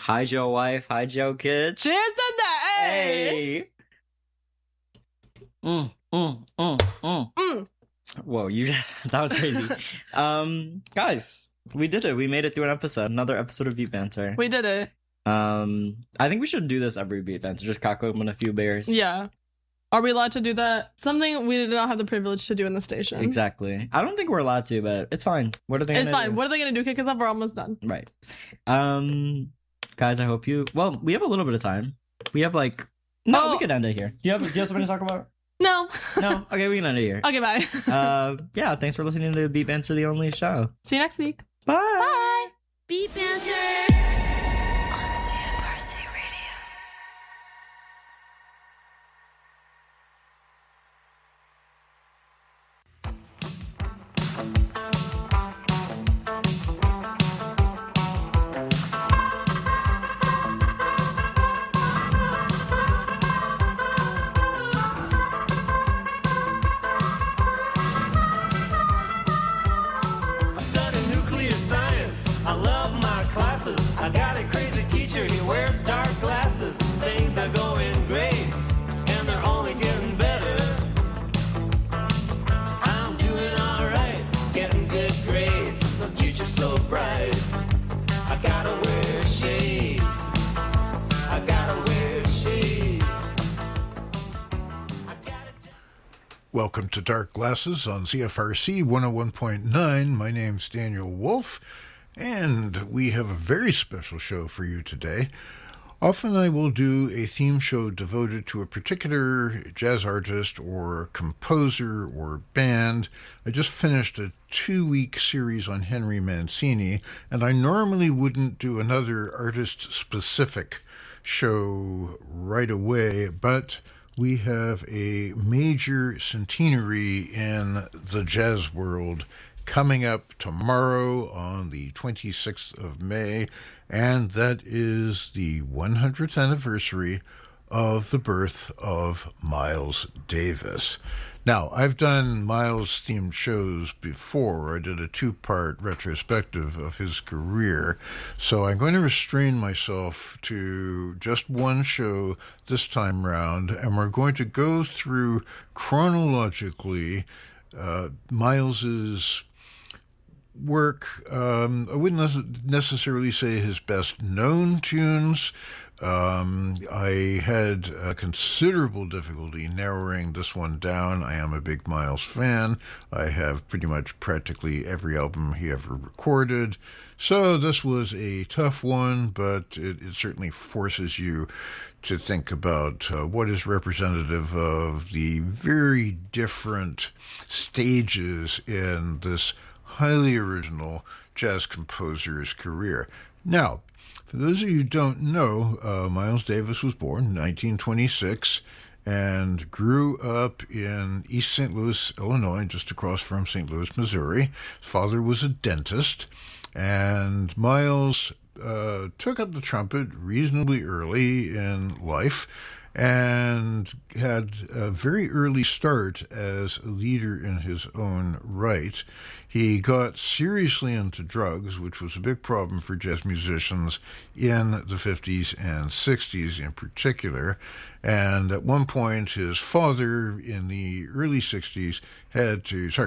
Hide your wife, hide your kids. Cheers to that. Hey. Whoa, that was crazy. Guys, we did it. We made it through an episode. Another episode of Beat Banter. We did it. I think we should do this every Beat Banter. Just crack open a few beers. Yeah. Are we allowed to do that? Something we did not have the privilege to do in the station. Exactly. I don't think we're allowed to, but it's fine. What are they? It's fine. What are they gonna do? Kick us off? We're almost done. Right. Guys, I hope you. Well, we have a little bit of time. We have we could end it here. Do you have something to talk about? No. No? Okay, we can end it here. Okay, bye. Yeah, thanks for listening to Beat Banter, the only show. See you next week. Bye. Bye. Beat Banter on CFRC Radio. I got a crazy teacher, he wears dark glasses. Things are going great, and they're only getting better. I'm doing alright, getting good grades. The future's so bright. I gotta wear shades. I gotta wear shades. Welcome to Dark Glasses on CFRC 101.9. My name's Daniel Wolf. And we have a very special show for you today. Often I will do a theme show devoted to a particular jazz artist or composer or band. I just finished a 2-week series on Henry Mancini, and I normally wouldn't do another artist-specific show right away, but we have a major centenary in the jazz world coming up tomorrow on the 26th of May, and that is the 100th anniversary of the birth of Miles Davis. Now, I've done Miles-themed shows before. I did a 2-part retrospective of his career, so I'm going to restrain myself to just one show this time round, and we're going to go through chronologically Miles's work. I wouldn't necessarily say his best known tunes. I had considerable difficulty narrowing this one down. I am a big Miles fan. I have pretty much practically every album he ever recorded. So this was a tough one, but it certainly forces you to think about what is representative of the very different stages in this highly original jazz composer's career. Now, for those of you who don't know, Miles Davis was born in 1926 and grew up in East St. Louis, Illinois, just across from St. Louis, Missouri. His father was a dentist, and Miles took up the trumpet reasonably early in life and had a very early start as a leader in his own right. He got seriously into drugs, which was a big problem for jazz musicians in the 50s and 60s in particular. And at one point, his father in the early 50s had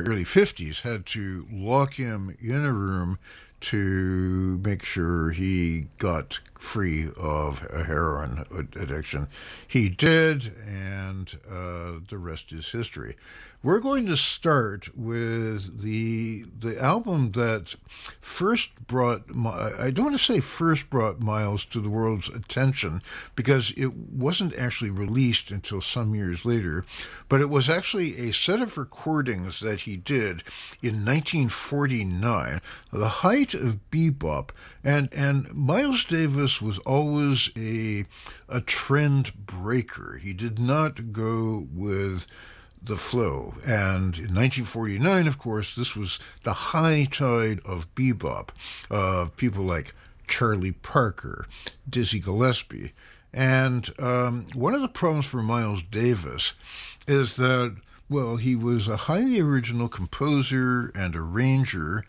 to lock him in a room to make sure he got free of a heroin addiction. He did, and the rest is history. We're going to start with the album that first brought, I don't want to say first brought Miles to the world's attention, because it wasn't actually released until some years later, but it was actually a set of recordings that he did in 1949, the height of bebop, and Miles Davis was always a trend breaker. He did not go with the flow. And in 1949, of course, this was the high tide of bebop. People like Charlie Parker, Dizzy Gillespie. And one of the problems for Miles Davis is that, well, he was a highly original composer and arranger,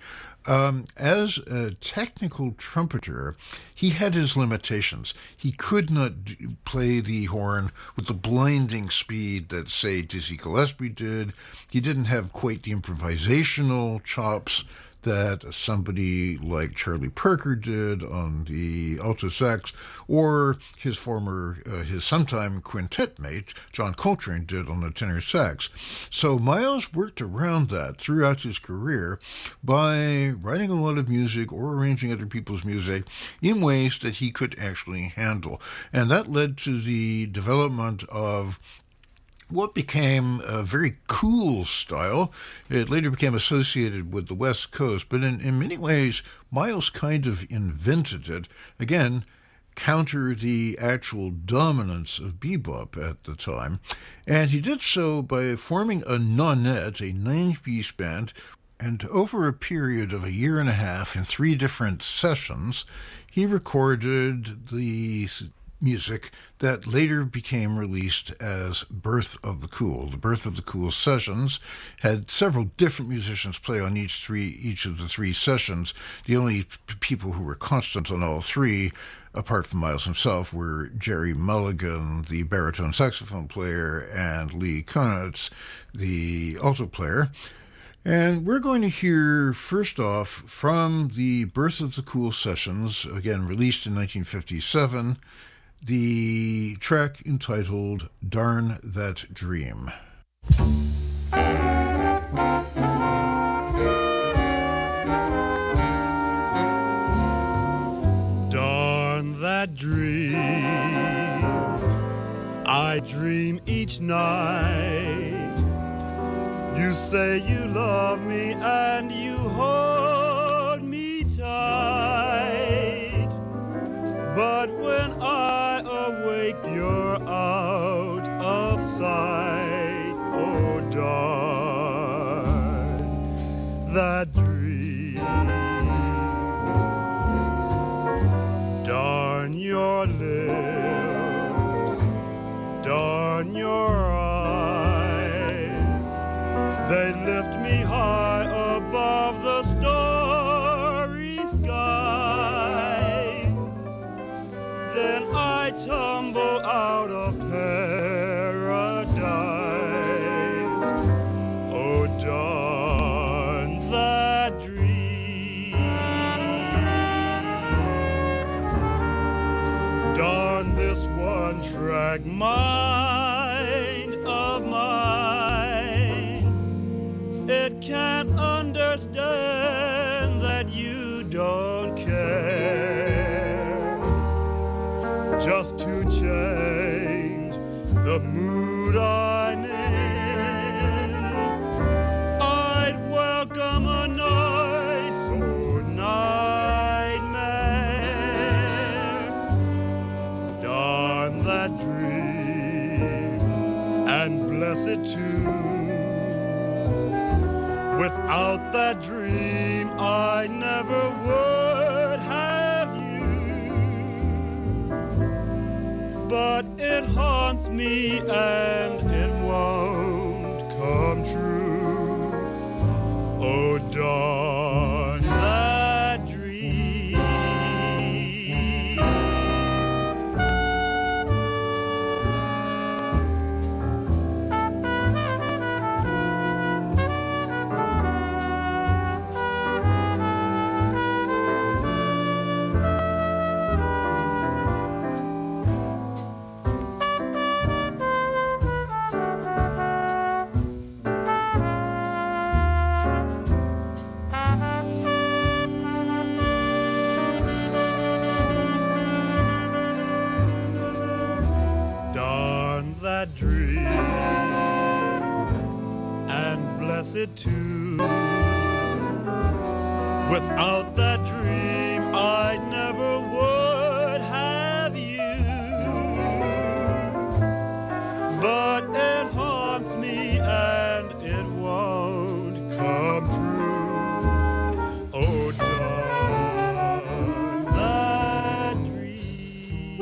As a technical trumpeter, he had his limitations. He could not play the horn with the blinding speed that, say, Dizzy Gillespie did. He didn't have quite the improvisational chops that somebody like Charlie Parker did on the alto sax, or his sometime quintet mate, John Coltrane, did on the tenor sax. So Miles worked around that throughout his career by writing a lot of music or arranging other people's music in ways that he could actually handle. And that led to the development of what became a very cool style. It later became associated with the West Coast, but in many ways, Miles kind of invented it. Again, counter the actual dominance of bebop at the time. And he did so by forming a nonette, a 9-piece band, and over a period of a year and a half in 3 different sessions, he recorded the music that later became released as Birth of the Cool. The Birth of the Cool sessions had several different musicians play on each of the 3 sessions. The only people who were constant on all 3, apart from Miles himself, were Jerry Mulligan, the baritone saxophone player, and Lee Konitz, the alto player. And we're going to hear, first off, from the Birth of the Cool sessions, again released in 1957, the track entitled Darn That Dream. Darn that dream I dream each night. You say you love me and you hold me tight, but when I awake you're out of sight. Oh, darn that dream. Darn your lips, darn your eyes. They lift me high above the starry skies. Then I tumble out of paradise. Oh, darn that dream. Darn this one-track mind of mine. It can't understand that you don't care. Just to change the mood I'm in, I'd welcome a nice old nightmare. Darn that dream and bless it too. Without that dream, I never would have you. But it haunts me and it won't come true. Oh, darn that dream. Darn that dream and bless it too. Without that dream, I never would have you. But it haunts me and it won't come true. Oh, darn that dream.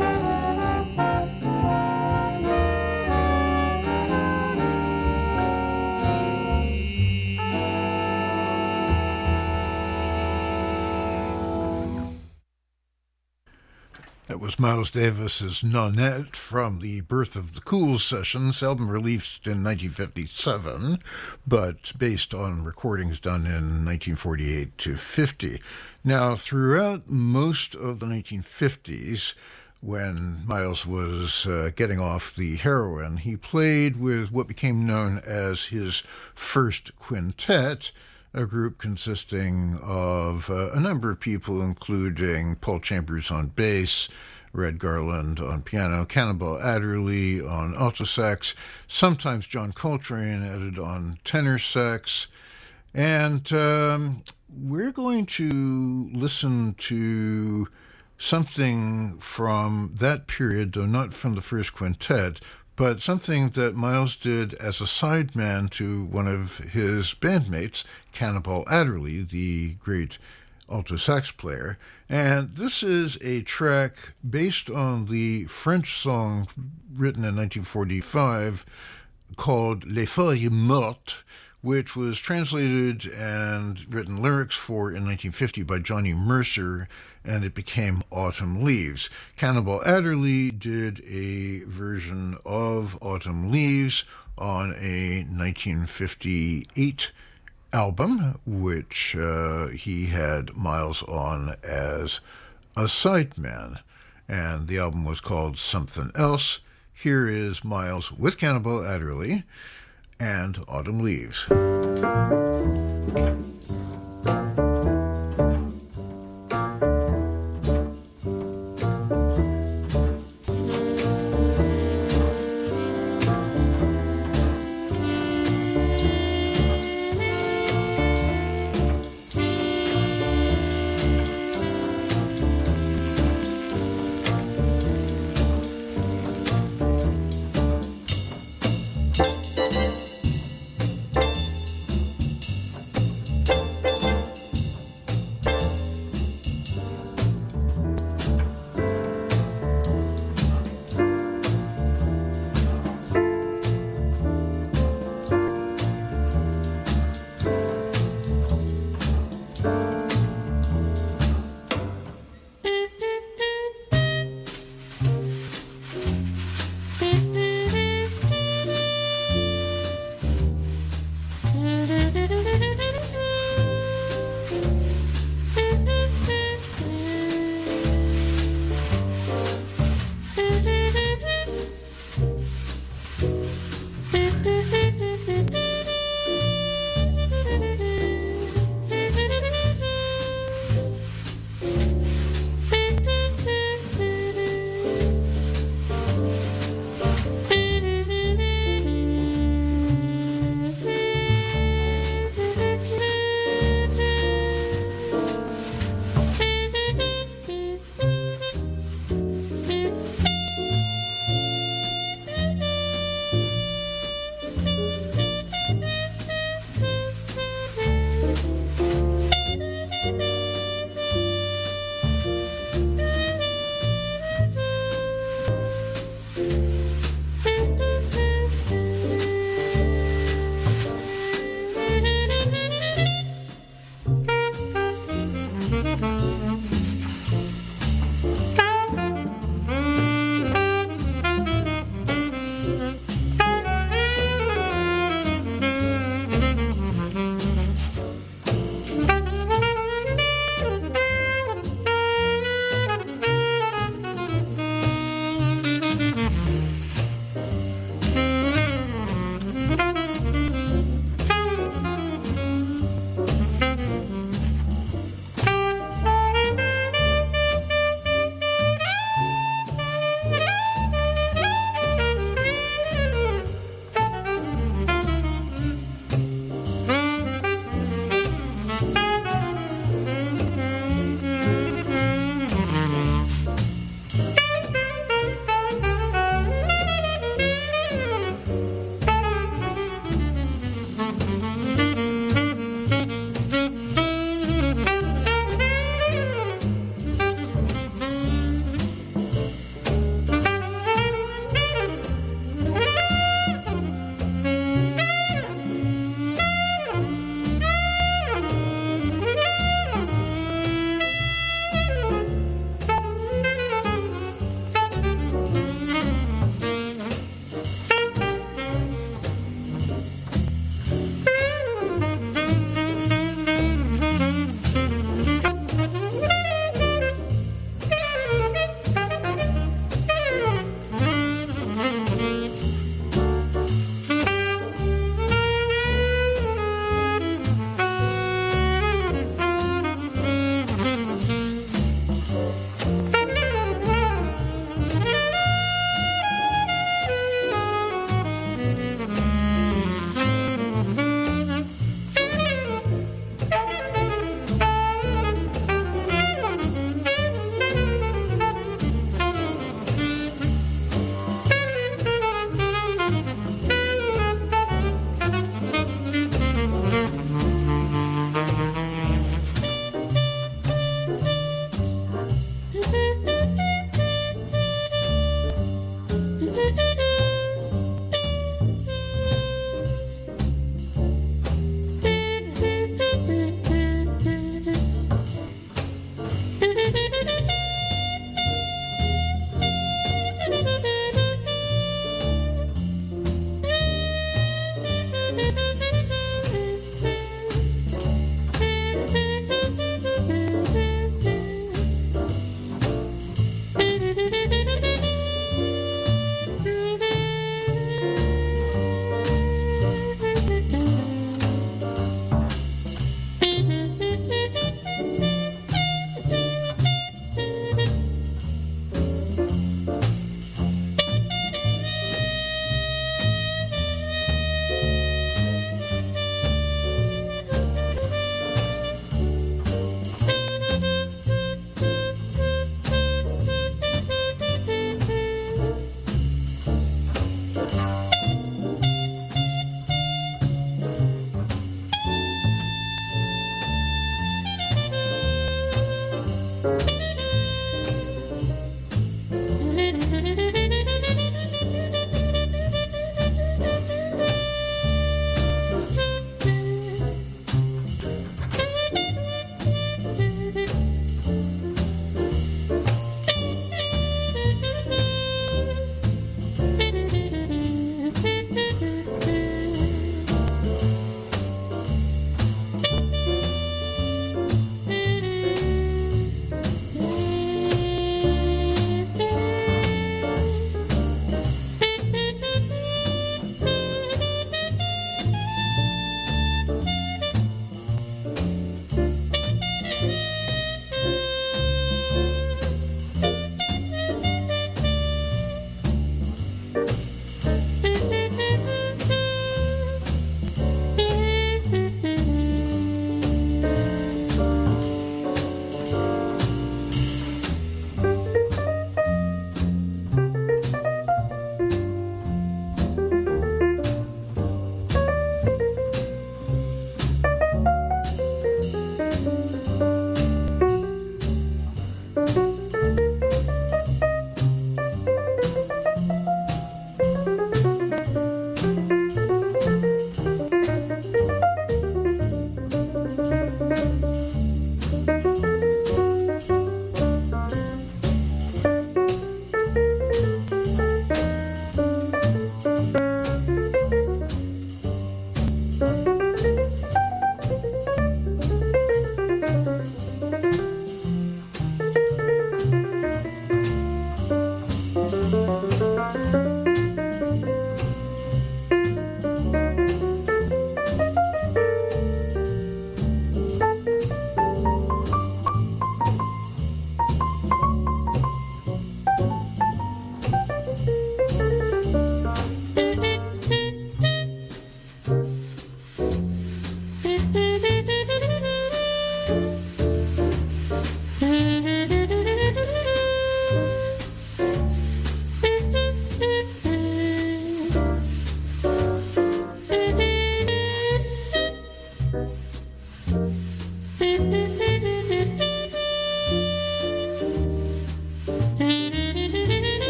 was Miles Davis's Nonette from the Birth of the Cool sessions, album released in 1957, but based on recordings done in 1948 to 50. Now, throughout most of the 1950s, when Miles was getting off the heroin, he played with what became known as his First Quintet, a group consisting of a number of people, including Paul Chambers on bass, Red Garland on piano, Cannonball Adderley on alto sax, sometimes John Coltrane added on tenor sax. And we're going to listen to something from that period, though not from the First Quintet, but something that Miles did as a sideman to one of his bandmates, Cannonball Adderley, the great alto sax player. And this is a track based on the French song written in 1945 called Les Feuilles Mortes, which was translated and written lyrics for in 1950 by Johnny Mercer, and it became Autumn Leaves. Cannonball Adderley did a version of Autumn Leaves on a 1958 album, which he had Miles on as a sideman, and the album was called Something Else. Here is Miles with Cannonball Adderley and Autumn Leaves.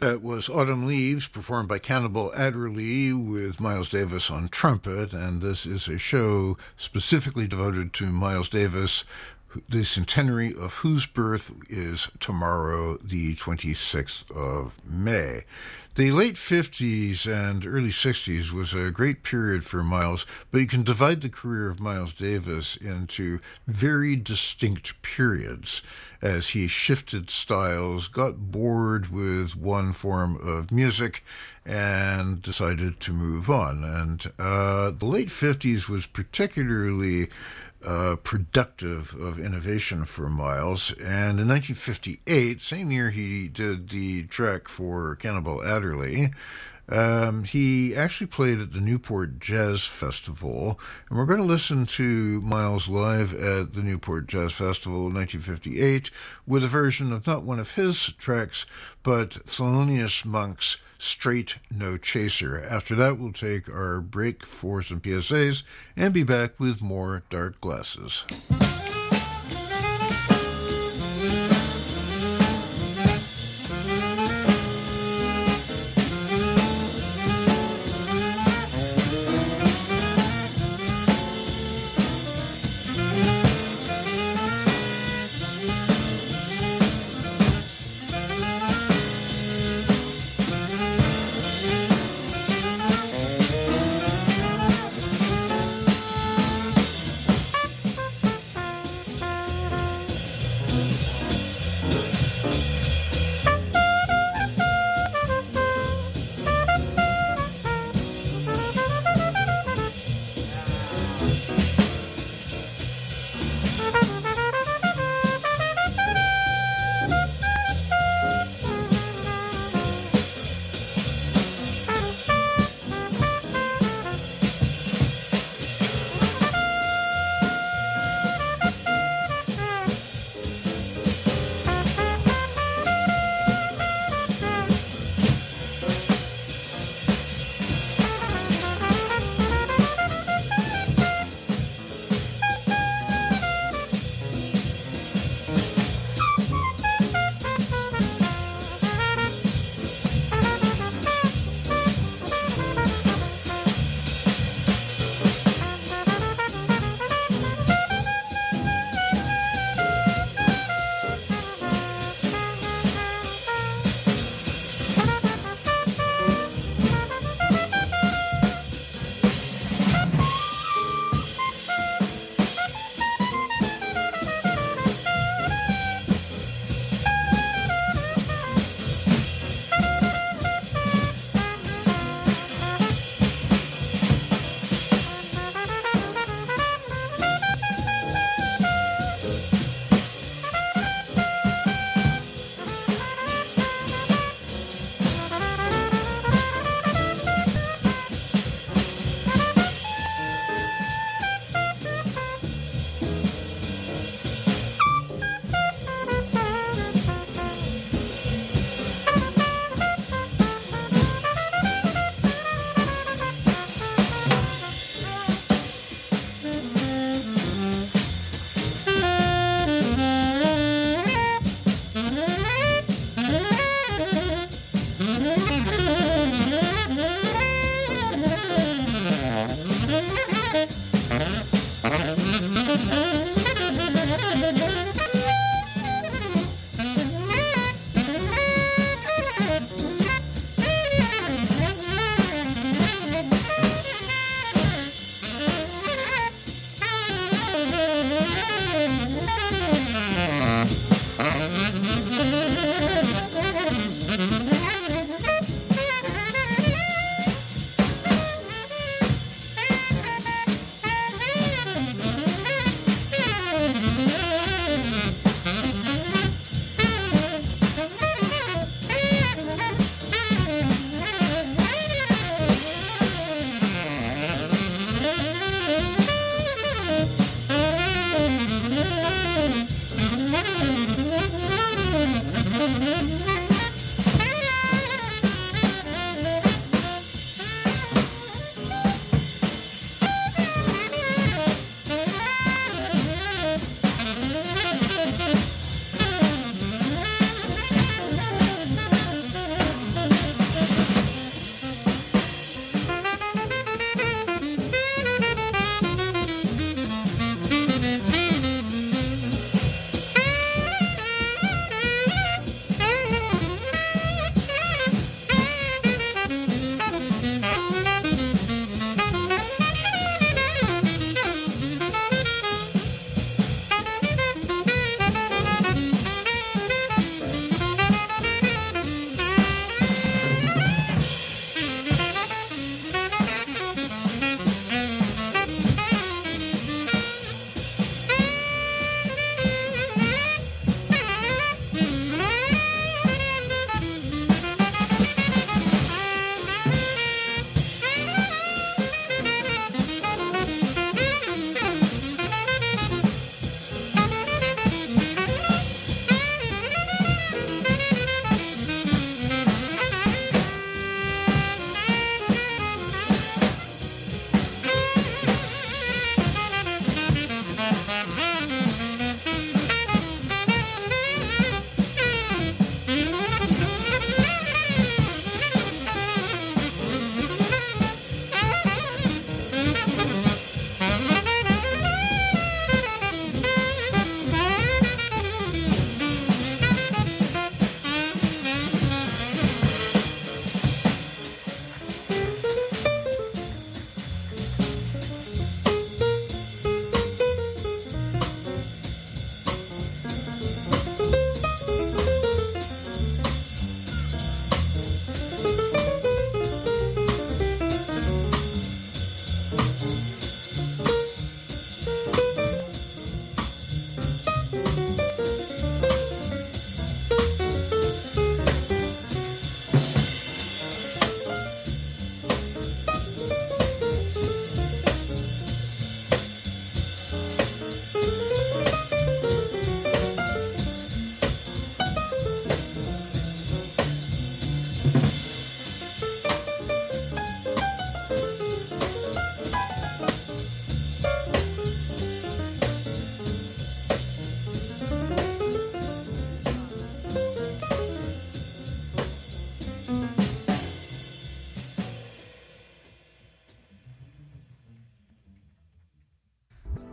That was Autumn Leaves, performed by Cannibal Adderley with Miles Davis on trumpet, and this is a show specifically devoted to Miles Davis, the centenary of whose birth is tomorrow, the 26th of May. The late 50s and early 60s was a great period for Miles, but you can divide the career of Miles Davis into very distinct periods as he shifted styles, got bored with one form of music, and decided to move on. And the late 50s was particularly productive of innovation for Miles, and in 1958, same year he did the track for Cannibal Adderley, he actually played at the Newport Jazz Festival, and we're going to listen to Miles live at the Newport Jazz Festival in 1958 with a version of not one of his tracks, but Thelonious Monk's Straight No Chaser. After that, we'll take our break for some PSAs and be back with more Dark Glasses.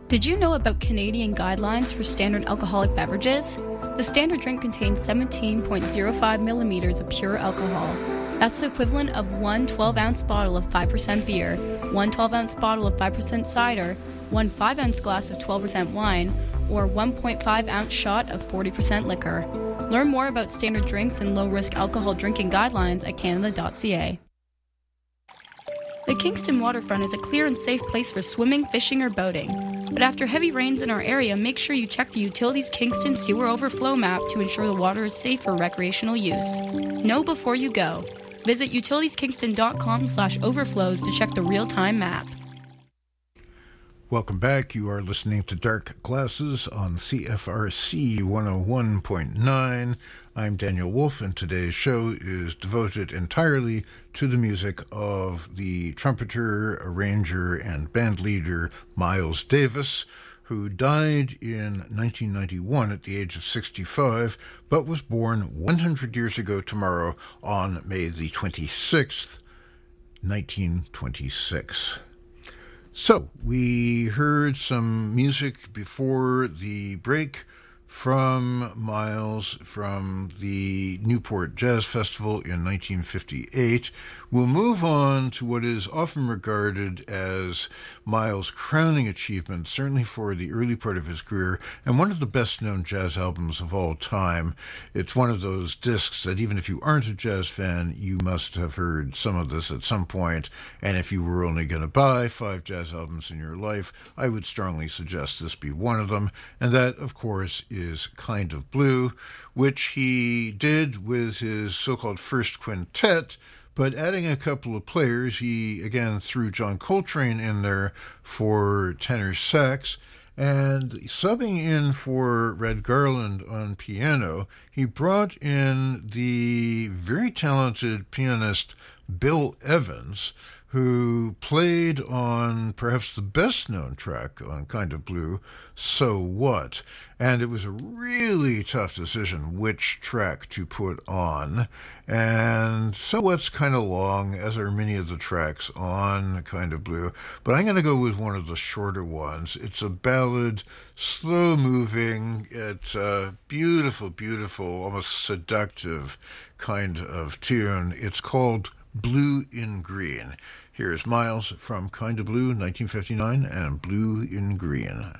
Did you know about Canadian guidelines for standard alcoholic beverages? The standard drink contains 17.05 millimeters of pure alcohol. That's the equivalent of one 12-ounce bottle of 5% beer, one 12-ounce bottle of 5% cider, one 5-ounce glass of 12% wine, or 1.5-ounce shot of 40% liquor. Learn more about standard drinks and low-risk alcohol drinking guidelines at canada.ca. The Kingston waterfront is a clear and safe place for swimming, fishing, or boating. But after heavy rains in our area, make sure you check the Utilities Kingston sewer overflow map to ensure the water is safe for recreational use. Know before you go. Visit utilitieskingston.com/overflows to check the real-time map. Welcome back. You are listening to Dark Glasses on CFRC 101.9. I'm Daniel Wolf, and today's show is devoted entirely to the music of the trumpeter, arranger, and band leader Miles Davis, who died in 1991 at the age of 65, but was born 100 years ago tomorrow on May the 26th, 1926. So, we heard some music before the break from Miles from the Newport Jazz Festival in 1958. We'll move on to what is often regarded as Miles' crowning achievement, certainly for the early part of his career, and one of the best-known jazz albums of all time. It's one of those discs that even if you aren't a jazz fan, you must have heard some of this at some point, and if you were only going to buy 5 jazz albums in your life, I would strongly suggest this be one of them, and that, of course, is Kind of Blue, which he did with his so-called first quintet, but adding a couple of players. He again threw John Coltrane in there for tenor sax, and subbing in for Red Garland on piano, he brought in the very talented pianist Bill Evans, who played on perhaps the best-known track on Kind of Blue, So What? And it was a really tough decision which track to put on. And So What's kind of long, as are many of the tracks on Kind of Blue, but I'm going to go with one of the shorter ones. It's a ballad, slow-moving, it's a beautiful, beautiful, almost seductive kind of tune. It's called Blue in Green. Here's Miles from Kind of Blue, 1959, and Blue in Green.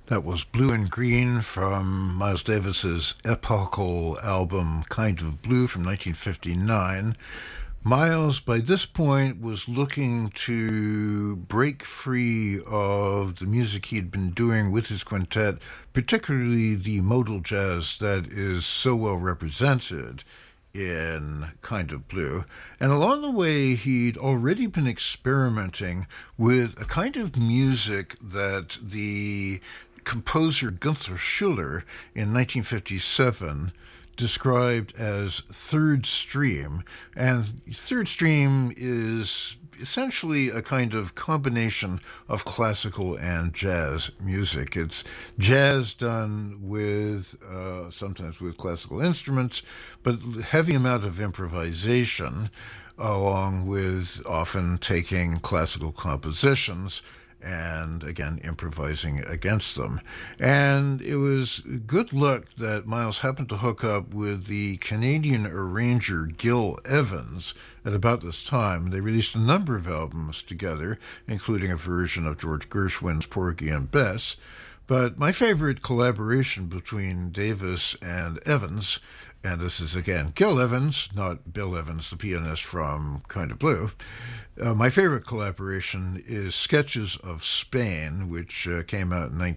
That was Blue and Green from Miles Davis's epochal album Kind of Blue from 1959. Miles, by this point, was looking to break free of the music he'd been doing with his quintet, particularly the modal jazz that is so well represented in Kind of Blue. And along the way, he'd already been experimenting with a kind of music that the composer Gunther Schuller in 1957 described as third stream. And third stream is essentially a kind of combination of classical and jazz music. It's jazz done with, sometimes with classical instruments, but heavy amount of improvisation, along with often taking classical compositions and, again, improvising against them. And it was good luck that Miles happened to hook up with the Canadian arranger Gil Evans at about this time. They released a number of albums together, including a version of George Gershwin's Porgy and Bess. But my favorite collaboration between Davis and Evans, and this is, again, Gil Evans, not Bill Evans, the pianist from Kind of Blue. My favorite collaboration is Sketches of Spain, which came out in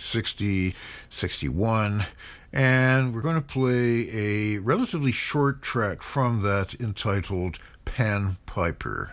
1960-61. And we're going to play a relatively short track from that entitled Pan Piper.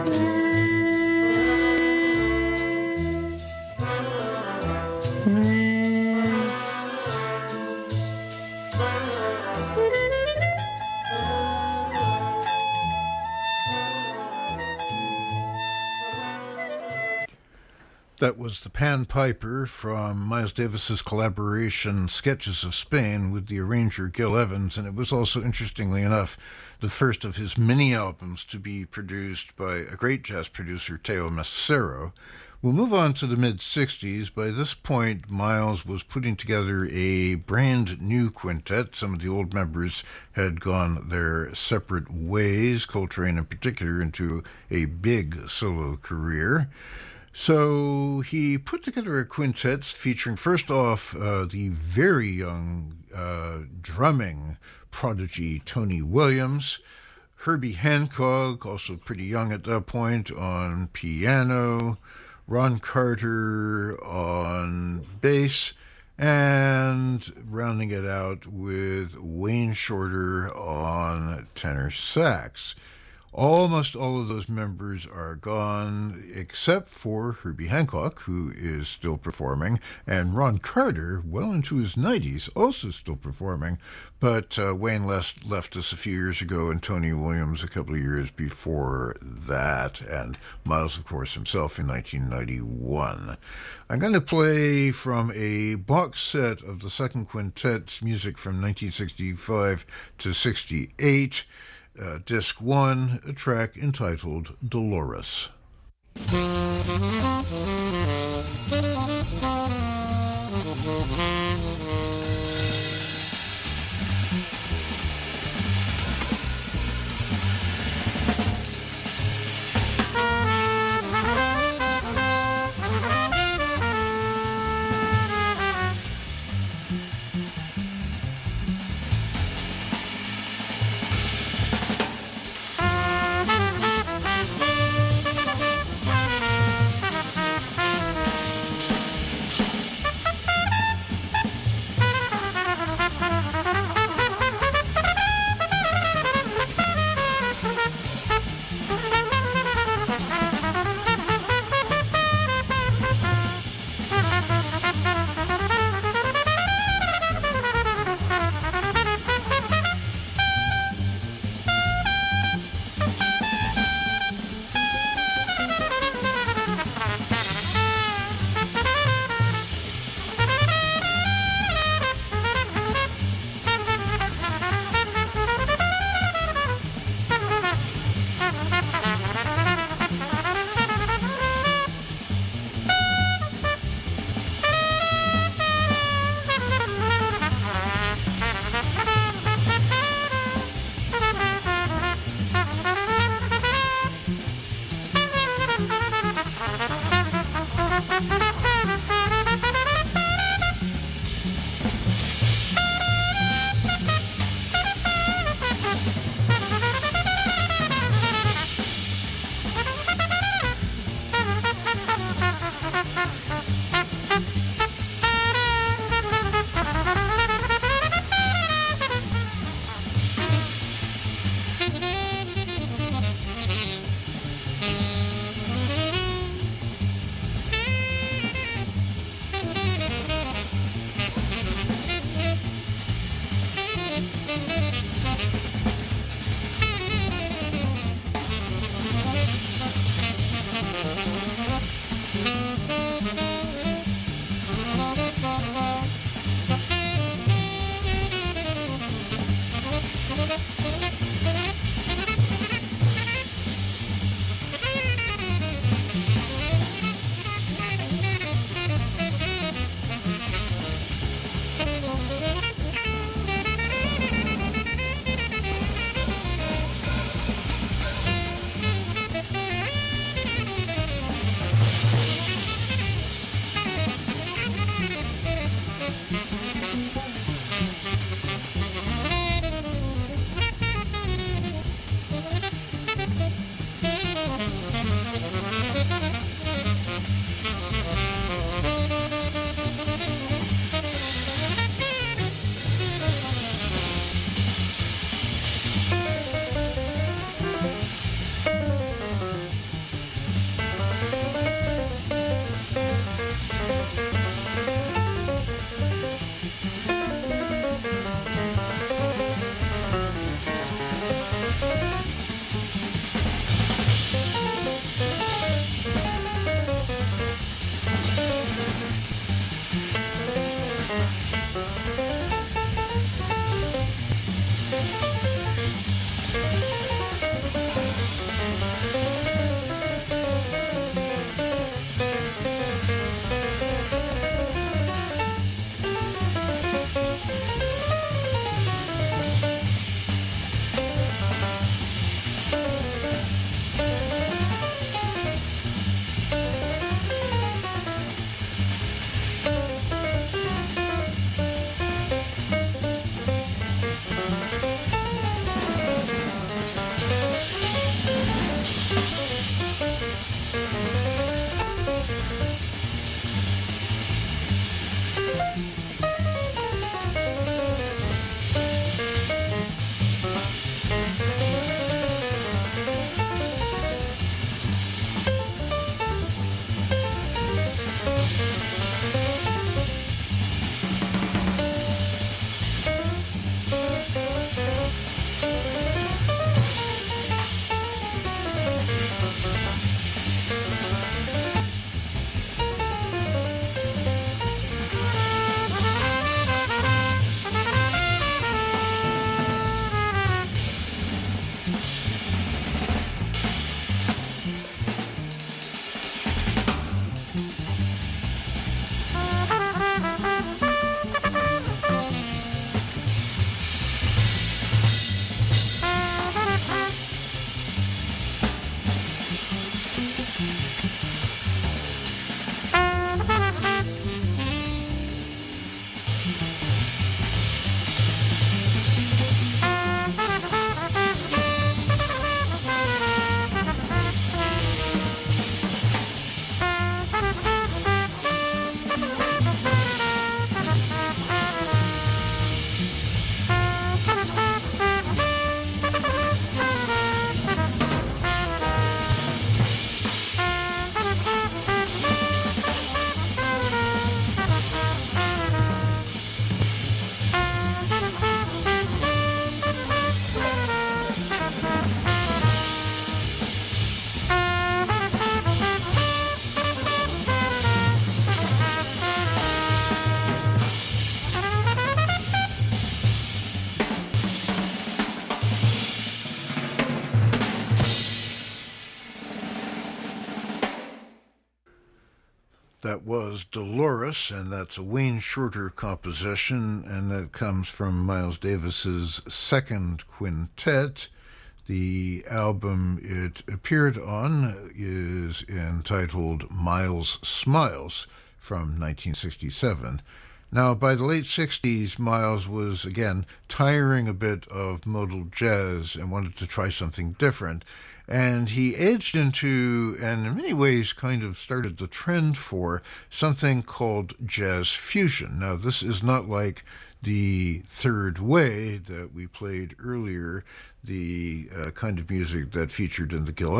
That was the Pan Piper from Miles Davis's collaboration Sketches of Spain with the arranger Gil Evans, and it was also, interestingly enough, the first of his mini albums to be produced by a great jazz producer, Teo Macero. We'll move on to the mid-60s. By this point, Miles was putting together a brand new quintet. Some of the old members had gone their separate ways, Coltrane in particular, into a big solo career. So he put together a quintet featuring, first off, the very young drumming prodigy Tony Williams, Herbie Hancock, also pretty young at that point, on piano, Ron Carter on bass, and rounding it out with Wayne Shorter on tenor sax. Almost all of those members are gone, except for Herbie Hancock, who is still performing, and Ron Carter, well into his 90s, also still performing. But Wayne left us a few years ago, and Tony Williams a couple of years before that, and Miles, of course, himself in 1991. I'm going to play from a box set of the second quintet's music from 1965 to 68. Disc 1, a track entitled Dolores. That was Dolores, and that's a Wayne Shorter composition, and that comes from Miles Davis's second quintet. The album it appeared on is entitled Miles Smiles from 1967. Now, by the late 60s, Miles was, again, tiring a bit of modal jazz and wanted to try something different. And he edged into, and in many ways kind of started the trend for, something called jazz fusion. Now, this is not like the third way that we played earlier, the kind of music that featured in the Gil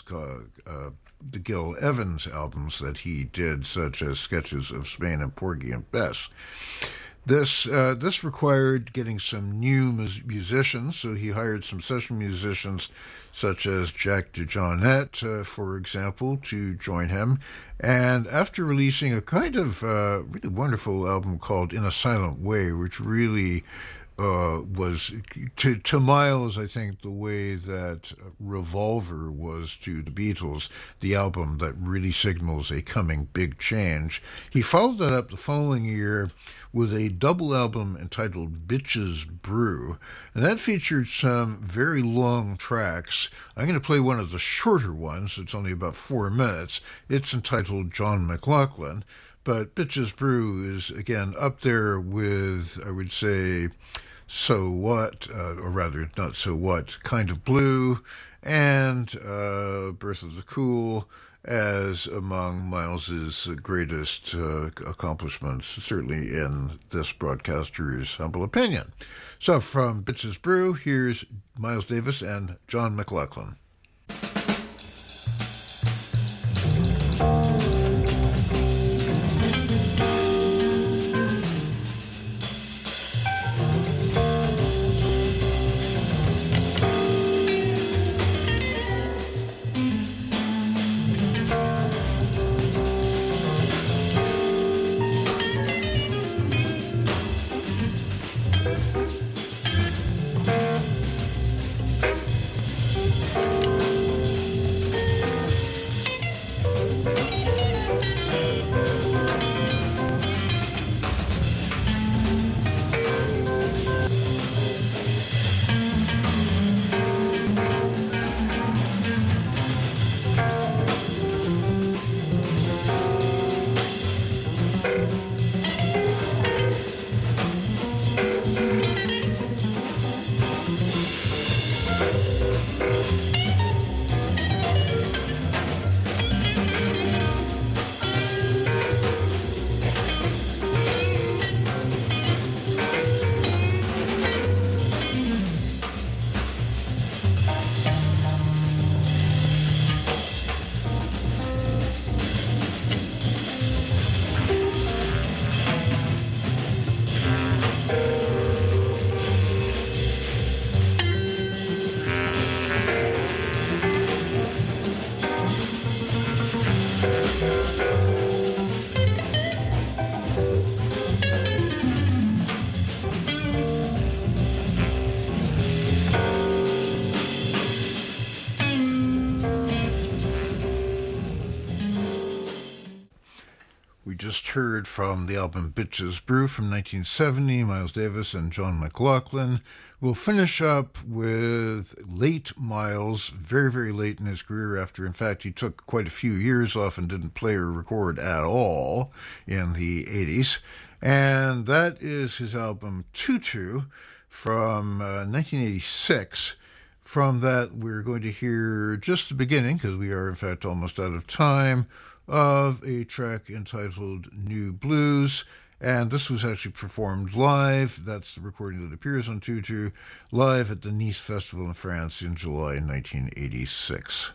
Evans albums that he did, such as Sketches of Spain and Porgy and Bess. This required getting some new musicians, so he hired some session musicians such as Jack DeJohnette, for example, to join him. And after releasing a kind of really wonderful album called In a Silent Way, which really was to Miles, I think, the way that Revolver was to the Beatles, the album that really signals a coming big change. He followed that up the following year with a double album entitled Bitches Brew, and that featured some very long tracks. I'm going to play one of the shorter ones. It's only about 4 minutes. It's entitled John McLaughlin, but Bitches Brew is, again, up there with, I would say, So What, or rather, not So What, Kind of Blue, and Birth of the Cool as among Miles's greatest accomplishments, certainly in this broadcaster's humble opinion. So from Bitches Brew, here's Miles Davis and John McLaughlin. Just heard from the album Bitches Brew from 1970, Miles Davis and John McLaughlin. We'll finish up with late Miles, very, very late in his career after, in fact, he took quite a few years off and didn't play or record at all in the 80s. And that is his album Tutu from 1986. From that, we're going to hear just the beginning, because we are, in fact, almost out of time, of a track entitled New Blues, and this was actually performed live. That's the recording that appears on Tutu, live at the Nice Festival in France in July 1986.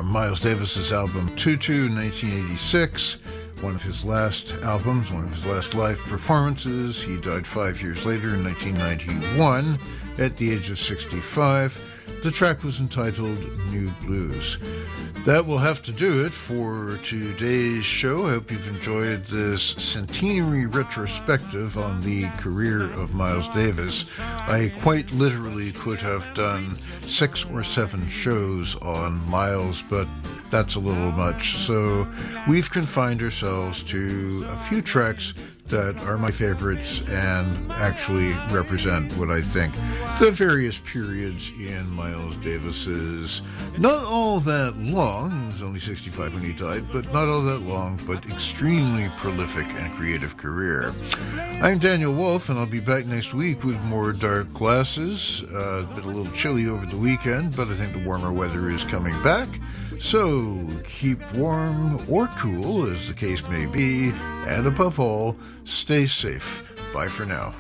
Miles Davis's album Tutu in 1986, one of his last albums, one of his last live performances. He died 5 years later in 1991 at the age of 65. The track was entitled New Blues. That will have to do it for today's show. I hope you've enjoyed this centenary retrospective on the career of Miles Davis. I quite literally could have done 6 or 7 shows on Miles, but that's a little much. So we've confined ourselves to a few tracks that are my favorites and actually represent what I think the various periods in Miles Davis's not all that long, he was only 65 when he died, but not all that long, but extremely prolific and creative career. I'm Daniel Wolf, and I'll be back next week with more Dark Glasses. It's been a little chilly over the weekend, but I think the warmer weather is coming back. So keep warm or cool, as the case may be, and above all, stay safe. Bye for now.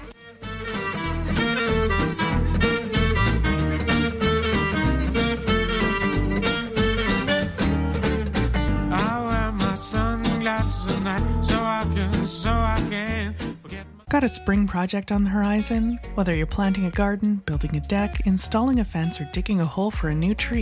I wear my sunglasses at night so I can forget my... Got a spring project on the horizon? Whether you're planting a garden, building a deck, installing a fence, or digging a hole for a new tree,